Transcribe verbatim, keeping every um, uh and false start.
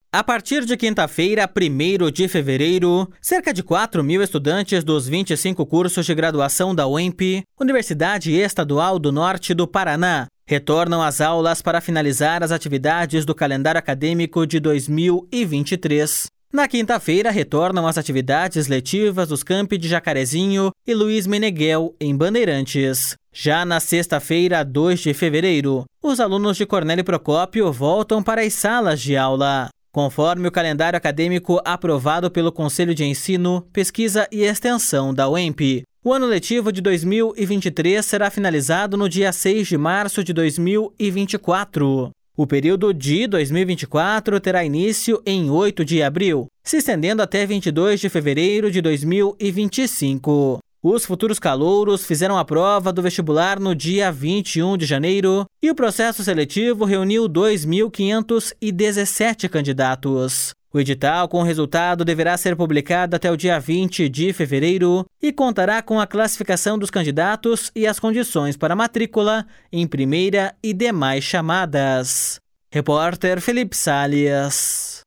A partir de quinta-feira, primeiro de fevereiro, cerca de quatro mil estudantes dos vinte e cinco cursos de graduação da U E M P, Universidade Estadual do Norte do Paraná, retornam às aulas para finalizar as atividades do calendário acadêmico de dois mil e vinte e três. Na quinta-feira, retornam as atividades letivas dos campi de Jacarezinho e Luiz Meneghel, em Bandeirantes. Já na sexta-feira, dois de fevereiro, os alunos de Cornélio Procópio voltam para as salas de aula. Conforme o calendário acadêmico aprovado pelo Conselho de Ensino, Pesquisa e Extensão da U E M P, o ano letivo de dois mil e vinte e três será finalizado no dia seis de março de dois mil e vinte e quatro. O período de dois mil e vinte e quatro terá início em oito de abril, se estendendo até vinte e dois de fevereiro de dois mil e vinte e cinco. Os futuros calouros fizeram a prova do vestibular no dia vinte e um de janeiro e o processo seletivo reuniu dois mil quinhentos e dezessete candidatos. O edital com o resultado deverá ser publicado até o dia vinte de fevereiro e contará com a classificação dos candidatos e as condições para matrícula em primeira e demais chamadas. Repórter Felipe Salles.